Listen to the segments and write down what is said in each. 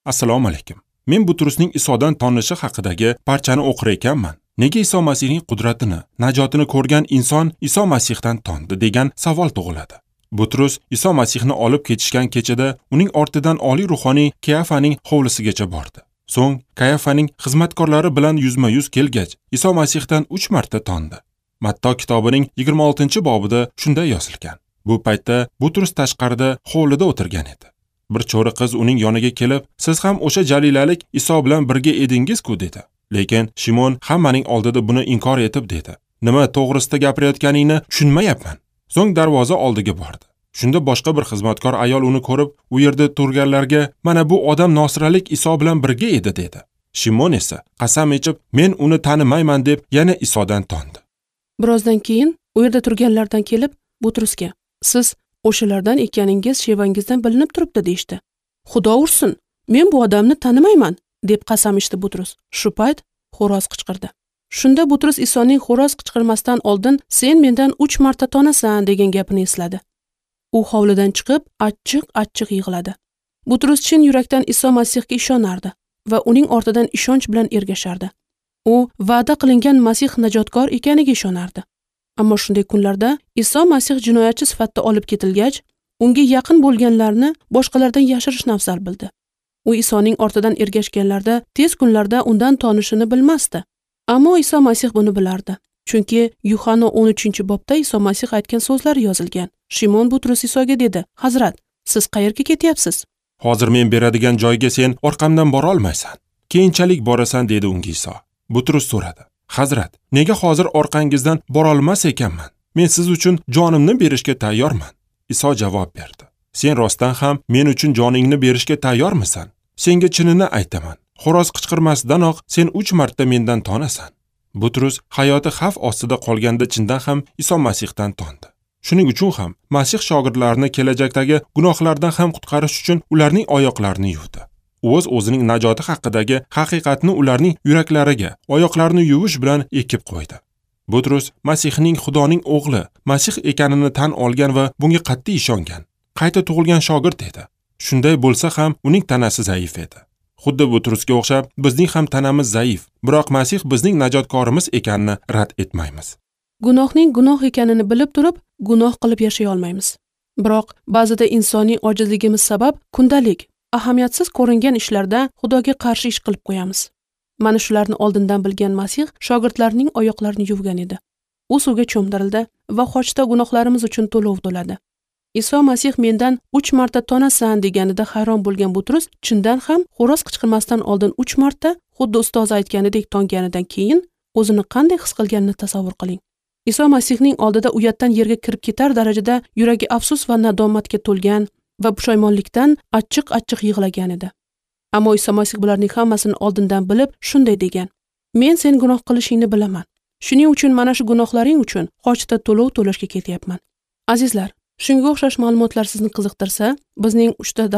Assalomu alaykum. Men Butrusning Isodan tonishi haqidagi parchani o'qir ekanman. Nega Iso Masihning qudratini, najotini ko'rgan inson Iso Masihdan tondi degan savol tug'iladi. Butrus Iso Masihni olib ketishgan kechada uning ortidan oliy ruhoniy Keyafaning hovlisigacha bordi. So'ng Keyafaning xizmatkorlari bilan yuzma-yuz kelgach, Iso Masihdan 3 marta tondi. Matto kitobining 26-bobida shunday yozilgan. Bu paytda Butrus tashqarida hovlida o'tirgan edi. Bir cho'ri qiz uning yoniga kelib, "Siz ham o'sha jalilalik Iso bilan birga edingiz-ku" dedi. Lekin Shimon hammaning oldida buni inkor etib dedi. "Nima to'g'risida gapirayotganingni tushunmayapman." So'ng darvoza oldiga bordi. Shunda boshqa bir xizmatkor ayol uni ko'rib, u yerda turganlarga, "Mana bu odam nosralik Iso bilan birga edi" dedi. Shimon esa qasam ichib, "Men uni tanimayman" deb yana Isodan tondi. Birozdan keyin u yerda turganlardan kelib Butrusga, "Siz o'shalardan ekaningiz shevangizdan bilinib turibdi" deyishdi. "Xudo ursin, men bu odamni tanimayman" deb qasam ichdi Butrus. Shu payt xo'roz qichqirdi. Shunda Butrus Isoning xo'roz qichqirmasdan oldin "Sen mendan 3 marta tonasan" degan gapini esladi. U hovlidan chiqib, achchiq yig'ladi. Butrus chin yurakdan Iso Masihga ishonardi va uning ortidan ishonch bilan ergashardi. U va'da qilingan Masih najotkor ekaniga ishonardi. Ammo shunday kunlarda Iso Masih jinoyatchi sifatida olib ketilgach, unga yaqin bo'lganlarni boshqalardan yashirishni afzal bildi. U Isoning ortidan ergashganlarda tez kunlarda undan tonishini bilmasdi. Ammo Iso Masih buni bilardi. Chunki Yuhanna 13-bobda Iso Masih aytgan so'zlar yozilgan. Shimon Butrus Isoga dedi: "Hazrat, siz qayerga ketyapsiz?" "Hozir men beradigan joyga sen orqamdan bora olmaysan. Keyinchalik borasan" dedi unga Iso. Butrus so'radi: "Hazrat, nega hozir orqangizdan bora olmas ekanman? Men siz uchun jonimni berishga tayyorman." Iso javob berdi: "Sen rostdan ham men uchun joningni berishga tayyormisan? Senga chinini aytaman. Xo'roz qichqirmasdanoq sen 3 marta mendan tonasan." Butrus hayoti xavf ostida qolganda chindan ham Iso Masihdan tondi. Shuning uchun ham Masih shogirdlarini kelajakdagi gunohlardan ham qutqarish uchun ularning oyoqlarini yuvdi. O'zining najoti haqidagi haqiqatni ularning yuraklariga oyoqlarini yuvish bilan ekib qo'ydi. Butrus Masihning Xudoning o'g'li, Masih ekanini tan olgan va bunga qat'iy ishongan. Qayta tug'ilgan shogird edi. Shunday bo'lsa ham uning tanasi zaif edi. Xuddi Butrusga o'xshab, bizning ham tanamiz zaif, biroq Masih bizning najotkorimiz ekanini rad etmaymiz. Gunohning gunoh ekanini bilib turib, gunoh qilib yashay olmaymiz. Biroq ba'zida insoniy ojizligimiz sabab kundalik ahamiyatsiz ko'ringan ishlarda Xudoga qarshi ish qilib qo'yamiz. Mana shularni oldindan bilgan Masih shogirdlarining oyoqlarini yuvgan edi. U suvga cho'mdirildi va xochda gunohlarimiz uchun to'lov to'ladi. Iso Masih mendan 3 marta tonasan deganida hayron bo'lgan Butrus chindan ham xo'roz qichqirmasdan oldin 3 marta xuddi ustoz aytganidek tonganidan keyin o'zini qanday his qilganini tasavvur qiling. Iso Masihning oldida uyatdan yerga kirib ketar darajada yuragi afsus va nadomatga to'lgan va pushaymonlikdan achchiq yig'lagan edi. Ammo Iso Masih bularning hammasini oldindan bilib shunday degan: "Men sen gunoh qilishingni bilaman. Shuning uchun mana shu gunohlaring uchun xochda to'lov to'lashga ketyapman." Azizlar, shunga o'xshash ma'lumotlar sizni qiziqtirsa, bizning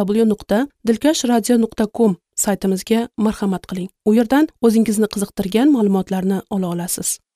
www.dilkashradio.com saytimizga marhamat qiling. U yerdan o'zingizni qiziqtirgan ma'lumotlarni ola olasiz.